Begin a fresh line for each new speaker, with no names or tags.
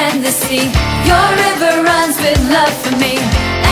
and the sea. Your river runs with love for me.